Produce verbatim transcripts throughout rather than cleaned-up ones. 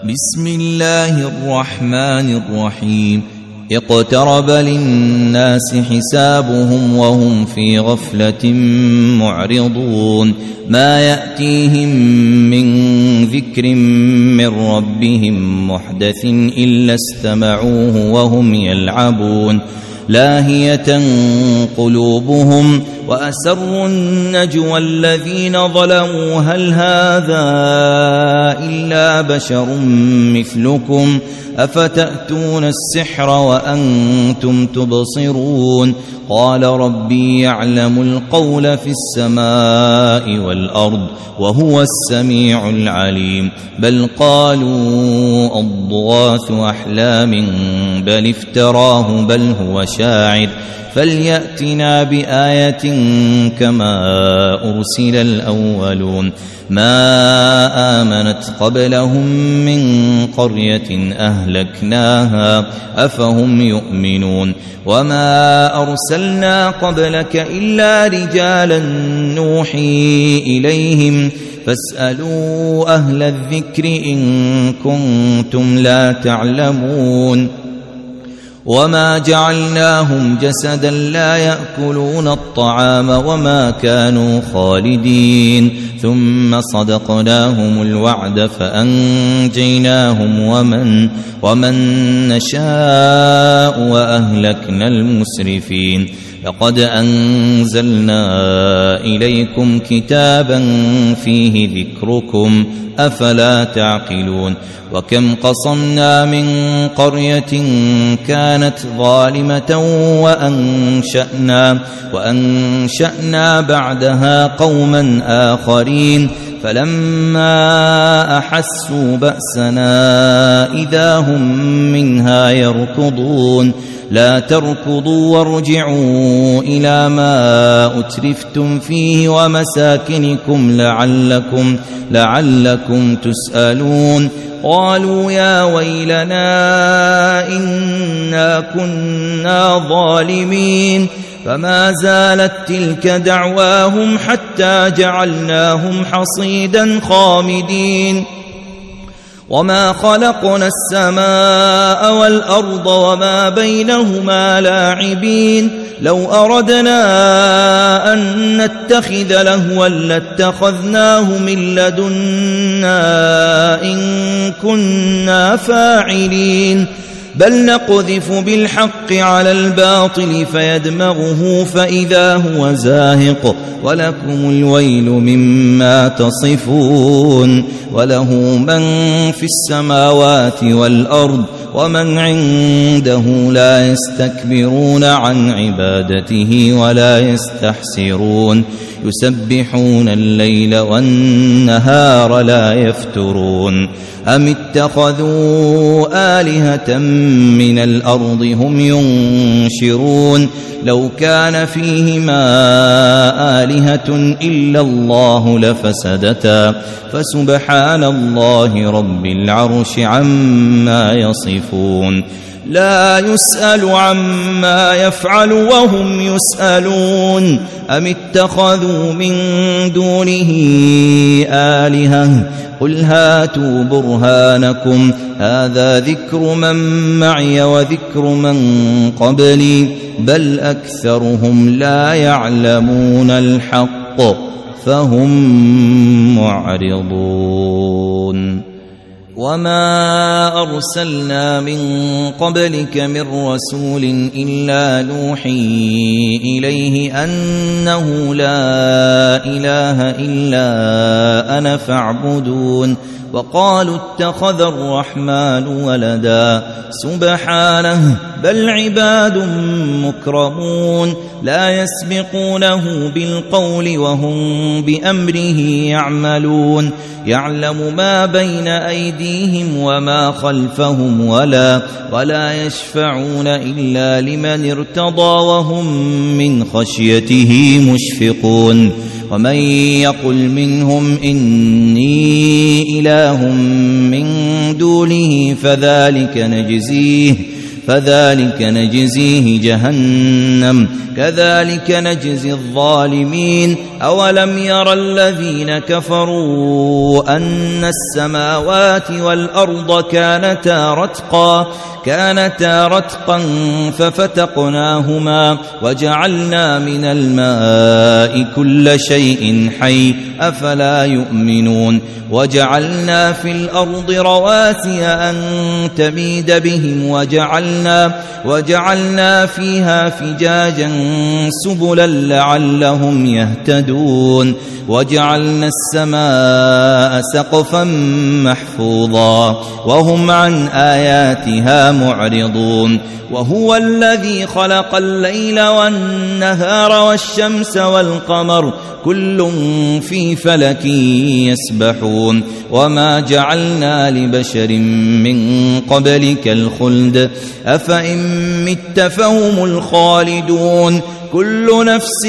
بسم الله الرحمن الرحيم اقترب للناس حسابهم وهم في غفلة معرضون ما يأتيهم من ذكر من ربهم محدث إلا استمعوه وهم يلعبون لاهية قلوبهم وأسروا النجوى الذين ظلموا هل هذا إلا بشر مثلكم أفتأتون السحر وأنتم تبصرون قال ربي يعلم القول في السماء والأرض وهو السميع العليم بل قالوا أضغاث أحلام بل افتراه بل هو شاعر فليأتنا بآية كما أرسل الأولون ما آمنت قبلهم من قرية أهلكناها أفهم يؤمنون وما أرسلنا قبلك إلا رجالا نوحي إليهم فاسألوا أهل الذكر إن كنتم لا تعلمون وما جعلناهم جسدا لا يأكلون الطعام وما كانوا خالدين ثم صدقناهم الوعد فأنجيناهم ومن, ومن نشاء وأهلكنا المسرفين لقد أنزلنا إليكم كتابا فيه ذكركم أفلا تعقلون وكم قصمنا من قرية كانت ظالمة وأنشأنا, وأنشأنا بعدها قوما آخرين فلما أحسوا بأسنا إذا هم منها يركضون لا تركضوا وارجعوا إلى ما أترفتم فيه ومساكنكم لعلكم, لعلكم تسألون قالوا يا ويلنا إنا كنا ظالمين فما زالت تلك دعواهم حتى جعلناهم حصيدا خامدين وما خلقنا السماء والأرض وما بينهما لاعبين لو أردنا أن نتخذ لهوا لاتخذناه من لدنا إن كنا فاعلين بل نقذف بالحق على الباطل فيدمغه فإذا هو زاهق ولكم الويل مما تصفون وله من في السماوات والأرض ومن عنده لا يستكبرون عن عبادته ولا يستحسرون يسبحون الليل والنهار لا يفترون أم اتخذوا آلهة من الأرض هم ينشرون لو كان فيهما آلهة إلا الله لفسدتا فسبحان الله رب العرش عما يصفون لا يسأل عما يفعل وهم يسألون أم اتخذوا من دونه آلهة قل هاتوا برهانكم هذا ذكر من معي وذكر من قبلي بل أكثرهم لا يعلمون الحق فهم معرضون وما أرسلنا من قبلك من رسول إلا نوحي إليه أنه لا إله إلا أنا فاعبدون وقالوا اتخذ الرحمن ولدا سبحانه بل عباد مكرمون لا يسبقونه بالقول وهم بأمره يعملون يعلم ما بين أيديهم وما خلفهم ولا, ولا يشفعون إلا لمن ارتضى وهم من خشيته مشفقون ومن يقل منهم إني إله من دونه فذلك نجزيه فذلك نجزيه جهنم كذلك نجزي الظالمين أولم ير الذين كفروا أن السماوات والأرض كانتا رتقا كانتا رتقا ففتقناهما وجعلنا من الماء كل شيء حي أفلا يؤمنون وجعلنا في الأرض رواسي أن تميد بهم وجعلنا, وجعلنا فيها فجاجا سبلا لعلهم يهتدون وجعلنا السماء سقفا محفوظا وهم عن آياتها معرضون وهو الذي خلق الليل والنهار والشمس والقمر كل في فلك يسبحون وما جعلنا لبشر من قبلك الخلد أفإن مت فهم الخالدون كل نفس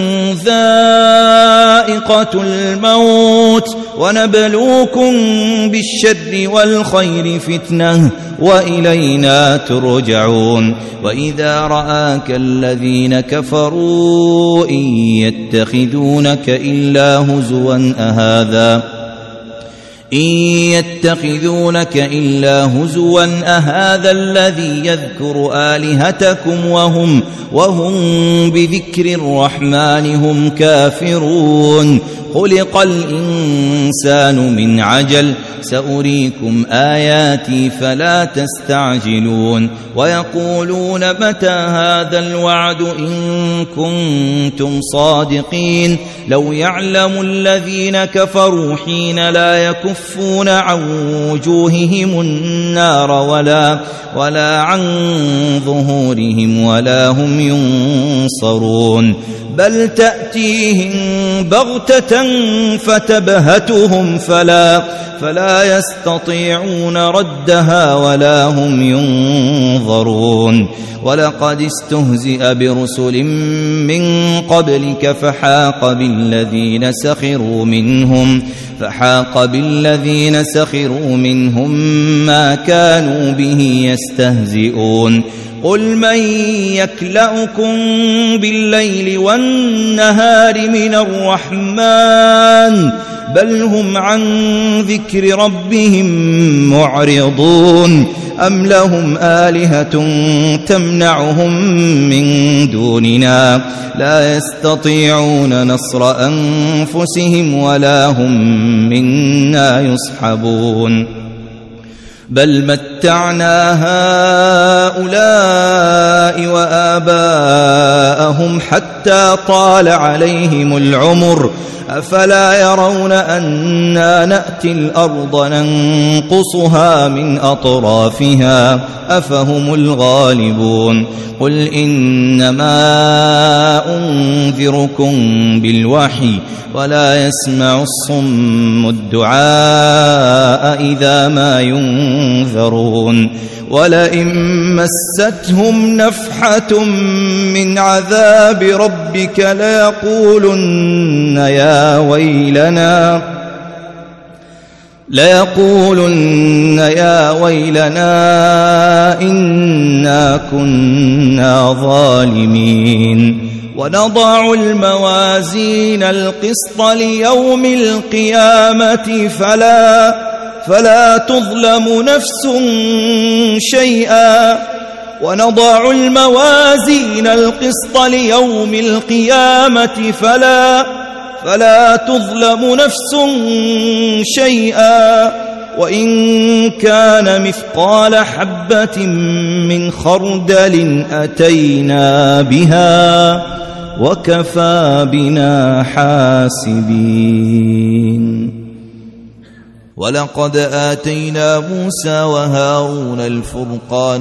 ذائقة الموت ونبلوكم بالشر والخير فتنة وإلينا ترجعون وإذا رآك الذين كفروا إن يتخذونك إلا هزوا أهذا إن يتخذونك إلا هزوا أهذا الذي يذكر آلهتكم وهم, وهم بذكر الرحمن هم كافرون خلق الإنسان من عجل سأريكم آياتي فلا تستعجلون ويقولون متى هذا الوعد إن كنتم صادقين لو يعلم الذين كفروا حين لا يكفون عن وجوههم النار ولا, ولا عن ظهورهم ولا هم ينصرون بل تأتيهم بغتة فتبهتهم فلا, فلا يستطيعون ردها ولا هم ينظرون ولقد استهزئ برسل من قبلك فحاق بالذين سخروا منهم فحاق بالذين سخروا منهم ما كانوا به يستهزئون قل من يكلؤكم بالليل والنهار من الرحمن بل هم عن ذكر ربهم معرضون أم لهم آلهة تمنعهم من دوننا لا يستطيعون نصر أنفسهم ولا هم منا يصحبون بل متعنا هؤلاء وآباءهم حتى طال عليهم العمر أفلا يرون أنا نأتي الأرض ننقصها من أطرافها أفهم الغالبون قل إنما أنذركم بالوحي ولا يسمع الصم الدعاء إذا ما ينذرون ولئن مستهم نفحة من عذاب ربك ليقولن يا ويلنا ليقولن يا ويلنا إنا كنا ظالمين ونضع الموازين القسط ليوم القيامة فلا فلا تظلم نفس شيئا ونضع الموازين القسط ليوم القيامة فلا فلا تظلم نفس شيئا وإن كان مثقال حبة من خردل أتينا بها وكفى بنا حاسبين ولقد آتينا موسى وهارون الفرقان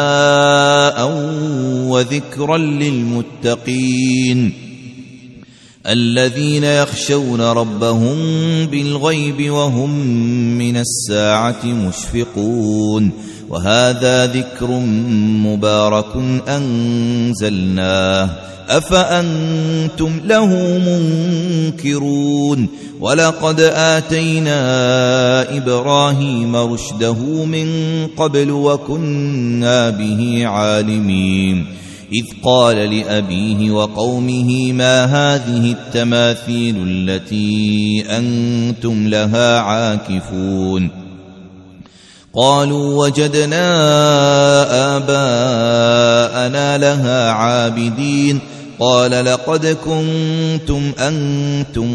وضياء وذكرا للمتقين الذين يخشون ربهم بالغيب وهم من الساعة مشفقون وهذا ذكر مبارك أنزلناه أفأنتم له منكرون ولقد آتينا إبراهيم رشده من قبل وكنا به عالمين إذ قال لأبيه وقومه ما هذه التماثيل التي أنتم لها عاكفون قالوا وجدنا آباءنا لها عابدين قال لقد كنتم أنتم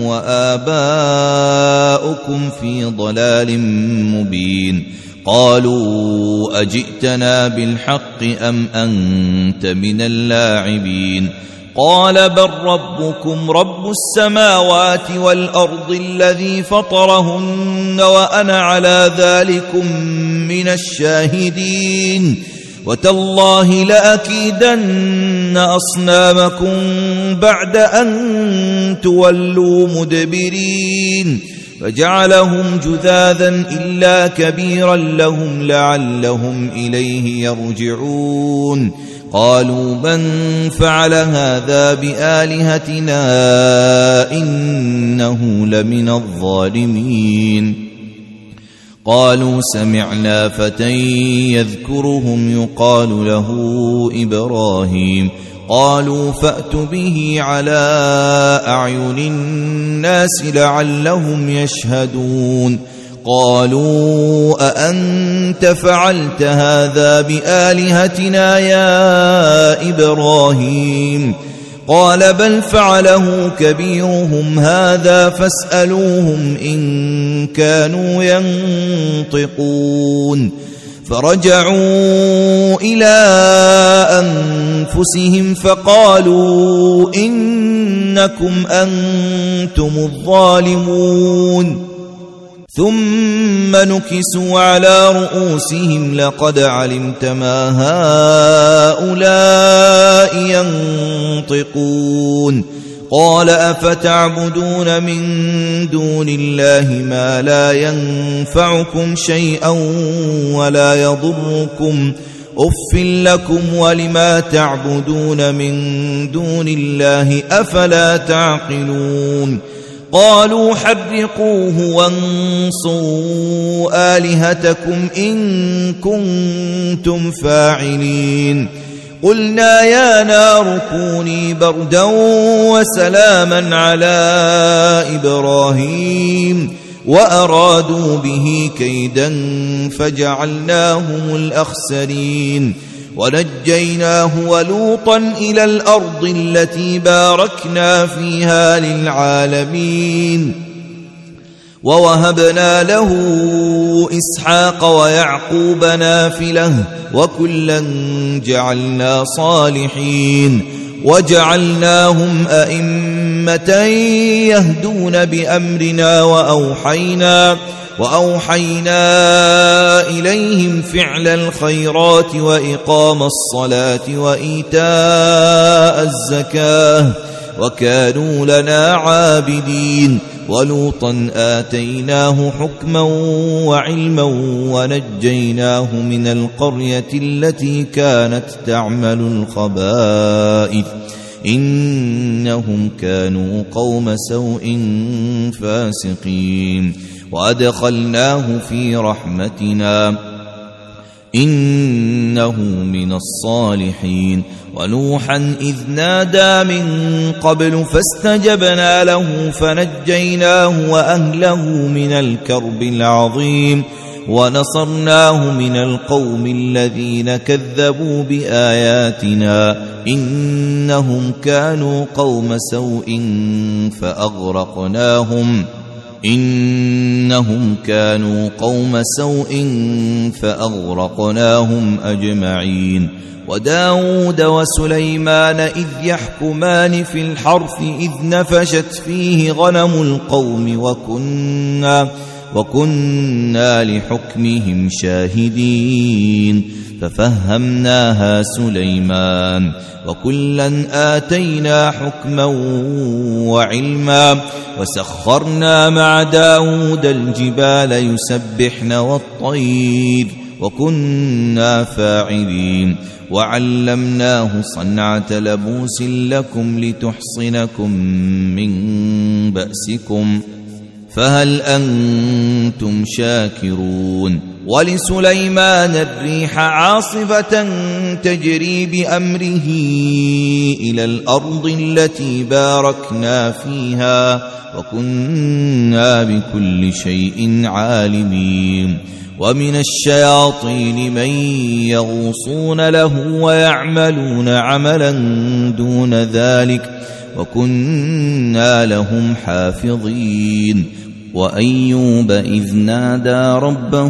وآباؤكم في ضلال مبين قالوا أجئتنا بالحق أم أنت من اللاعبين قال بل ربكم رب السماوات والأرض الذي فطرهن وأنا على ذلكم من الشاهدين وتالله لأكيدن أصنامكم بعد أن تولوا مدبرين فجعلهم جذاذا إلا كبيرا لهم لعلهم إليه يرجعون قالوا من فعل هذا بآلهتنا إنه لمن الظالمين قالوا سمعنا فتى يذكرهم يقال له إبراهيم قالوا فأتوا به على أعين الناس لعلهم يشهدون قالوا أأنت فعلت هذا بآلهتنا يا إبراهيم قال بل فعله كبيرهم هذا فاسألوهم إن كانوا ينطقون فرجعوا إلى أنفسهم فقالوا إنكم أنتم الظالمون ثم نكسوا على رؤوسهم لقد علمت ما هؤلاء ينطقون قال أفتعبدون من دون الله ما لا ينفعكم شيئا ولا يضركم أف لكم ولما تعبدون من دون الله أفلا تعقلون قالوا حرقوه وانصروا آلهتكم إن كنتم فاعلين قلنا يا نار كوني بردا وسلاما على إبراهيم وأرادوا به كيدا فجعلناهم الأخسرين ونجيناه ولوطا إلى الأرض التي باركنا فيها للعالمين ووهبنا له إسحاق ويعقوب نافلة وكلا جعلنا صالحين وجعلناهم أئمة يهدون بأمرنا وأوحينا وأوحينا إليهم فعل الخيرات وإقام الصلاة وإيتاء الزكاة وكانوا لنا عابدين ولوطا آتيناه حكما وعلما ونجيناه من القرية التي كانت تعمل الخبائث إنهم كانوا قوم سوء فاسقين وأدخلناه في رحمتنا إنه من الصالحين ونوحا إذ نادى من قبل فاستجبنا له فنجيناه وأهله من الكرب العظيم ونصرناه من القوم الذين كذبوا بآياتنا إنهم كانوا قوم سوء فأغرقناهم إنهم كانوا قوم سوء فأغرقناهم أجمعين وداود وسليمان إذ يحكمان في الحرث إذ نفشت فيه غنم القوم وكنا وكنا لحكمهم شاهدين ففهمناها سليمان وكلا آتينا حكما وعلما وسخرنا مع داود الجبال يسبحن والطير وكنا فاعلين وعلمناه صنعة لبوس لكم لتحصنكم من بأسكم فهل أنتم شاكرون ولسليمان الريح عاصفة تجري بأمره إلى الأرض التي باركنا فيها وكنا بكل شيء عالمين ومن الشياطين من يغوصون له ويعملون عملا دون ذلك وكنا لهم حافظين وأيوب إذ نادى ربه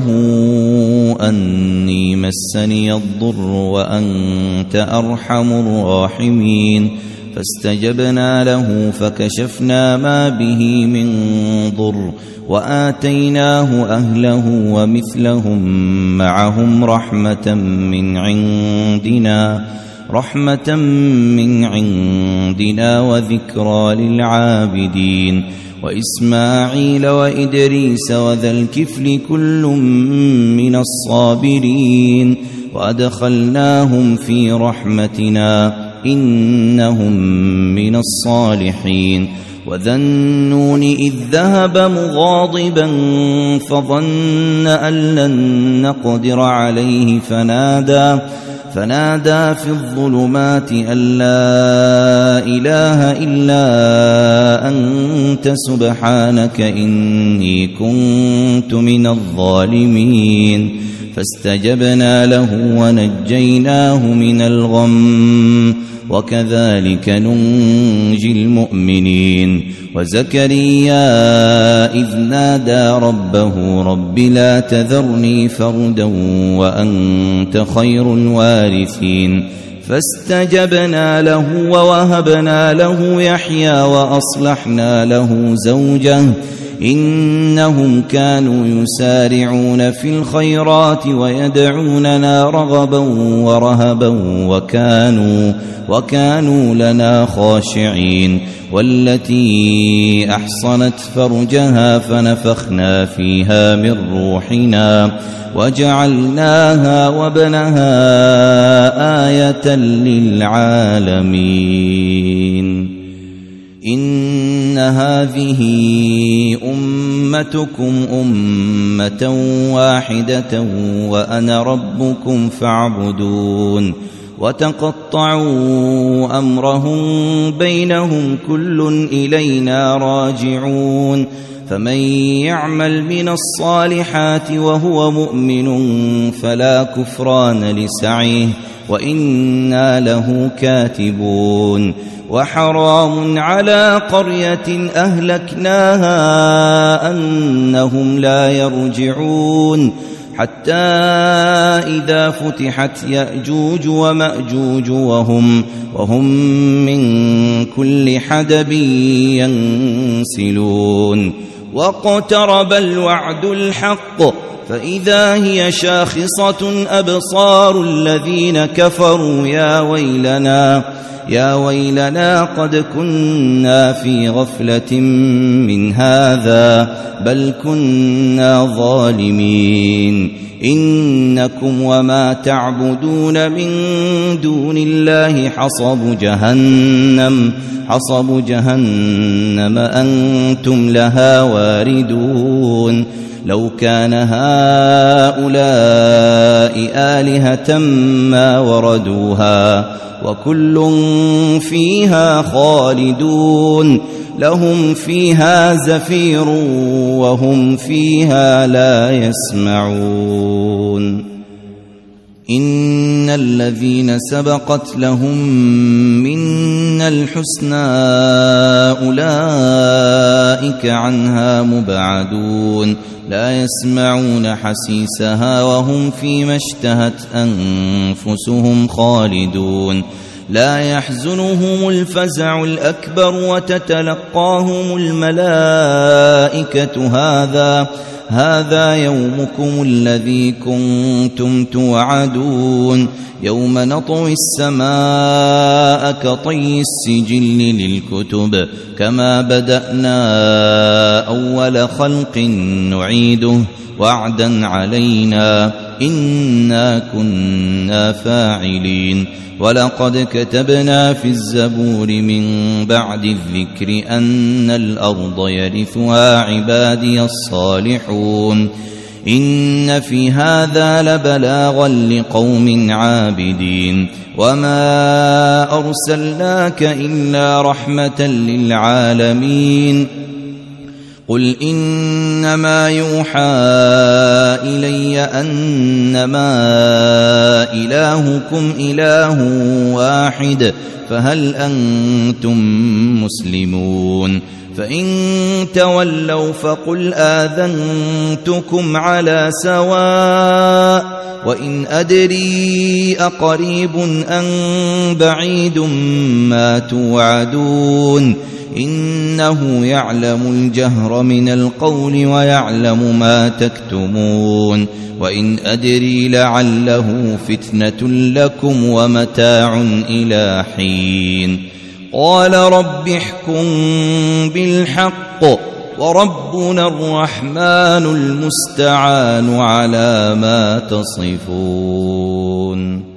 أني مسني الضر وأنت أرحم الراحمين فاستجبنا له فكشفنا ما به من ضر وآتيناه أهله ومثلهم معهم رحمة من عندنا رحمة من عندنا وذكرى للعابدين وإسماعيل وإدريس وذا الكفل كل من الصابرين وأدخلناهم في رحمتنا إنهم من الصالحين وذا النون إذ ذهب مغاضبا فظن أن لن نقدر عليه فنادى فنادى في الظلمات أن لا إله إلا أنت سبحانك إني كنت من الظالمين فاستجبنا له ونجيناه من الغم وكذلك ننجي المؤمنين وزكريا إذ نادى ربه رب لا تذرني فردا وأنت خير الوارثين فاستجبنا له ووهبنا له يحيى وأصلحنا له زوجه إنهم كانوا يسارعون في الخيرات ويدعوننا رغبا ورهبا وكانوا, وكانوا لنا خاشعين والتي أحصنت فرجها فنفخنا فيها من روحنا وجعلناها وابنها آية للعالمين إن هذه أمتكم أمة واحدة وأنا ربكم فاعبدون وتقطعوا أمرهم بينهم كل إلينا راجعون فمن يعمل من الصالحات وهو مؤمن فلا كفران لسعيه وإنا له كاتبون وحرام على قرية أهلكناها أنهم لا يرجعون حتى إذا فتحت يأجوج ومأجوج وهم, وهم من كل حدب ينسلون واقترب الوعد الحق فإذا هي شاخصة أبصار الذين كفروا يا ويلنا يا ويلنا قد كنا في غفلة من هذا بل كنا ظالمين إنكم وما تعبدون من دون الله حصب جهنم حصب جهنم أنتم لها واردون لو كان هؤلاء آلهة ما وردوها وكل فيها خالدون لهم فيها زفير وهم فيها لا يسمعون إن الذين سبقت لهم منا الحسنى أولئك عنها مبعدون لا يسمعون حسيسها وهم فيما اشتهت أنفسهم خالدون لا يحزنهم الفزع الأكبر وتتلقاهم الملائكة هذا هذا يومكم الذي كنتم توعدون يوم نطوي السماء كطي السجل للكتب كما بدأنا أول خلق نعيده وعدا علينا إنا كنا فاعلين ولقد كتبنا في الزبور من بعد الذكر أن الأرض يرثها عبادي الصالحون إن في هذا لبلاغا لقوم عابدين وما أرسلناك إلا رحمة للعالمين قل إنما يوحى إلي أنما إلهكم إله واحد فهل أنتم مسلمون فإن تولوا فقل آذنتكم على سواء وإن أدري أقريب أم بعيد ما توعدون إنه يعلم الجهر من القول ويعلم ما تكتمون وإن أدري لعله فتنة لكم ومتاع إلى حين قال رب احكم بالحق وربنا الرحمن المستعان على ما تصفون.